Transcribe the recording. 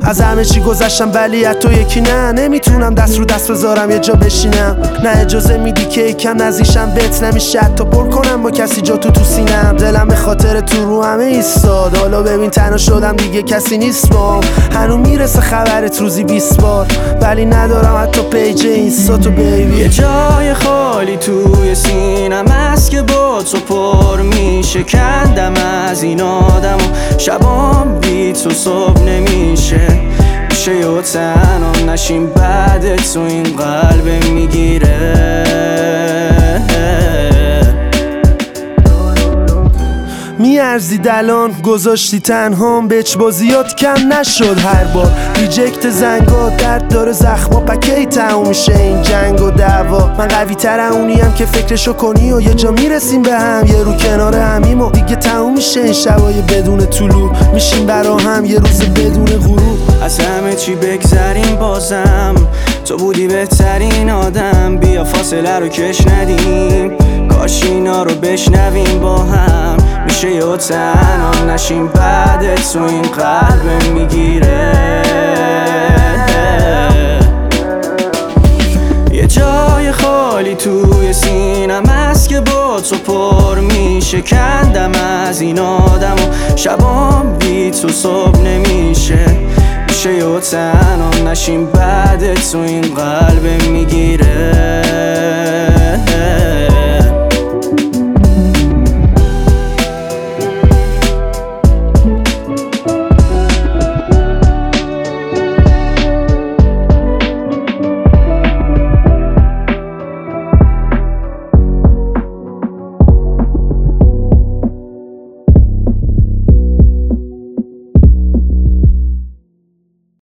از همه چی گذشتم ولی از تو یکی نه. نمیتونم دست رو دست بذارم یه جا بشینم، نه اجازه میدی که یکم نزدیشم بهت نمیشه حتی پر کنم با کسی جا تو سینم. دلم به خاطر تو رو همه ایستاد، حالا ببین تنها شدم دیگه کسی نیست بام. هنو میرسه خبرت روزی 20 بار ولی ندارم حتی پیج اینستا تو بیبی. یه جای خالی توی سینم هست که با تو پر میشه. کندم از این آدم و شبام بی تو صبح نمیشه. میشه یا تنها نشیم بعد تو این قلب میگیره. میارزی دلان گذاشتی تنهام، بچ بازیات کم نشد هر بار. ریجکت زنگا درد داره زخما، پکی تموم میشه این جنگ و دعوا. من قوی تر اونیم که فکرشو کنی و یه جا میرسیم به هم، یه رو کنار همیم و دیگه تموم میشه این شبای بدون طلوع. میشیم برا هم یه روز بدون غروب. از همه چی بگذریم بازم تو بودی بهترین آدم. بیا فاصله رو کش ندیم، کاش اینا رو بشنویم با هم. میشه یا تنها نشیم بعد تو این قلب میگیره. یه جای خالی توی سینم هست که با تو پر میشه. کندم از این آدم و شبام بی تو صبح نمیشه. میشه یا تنها نشیم بعد تو این قلب میگیره.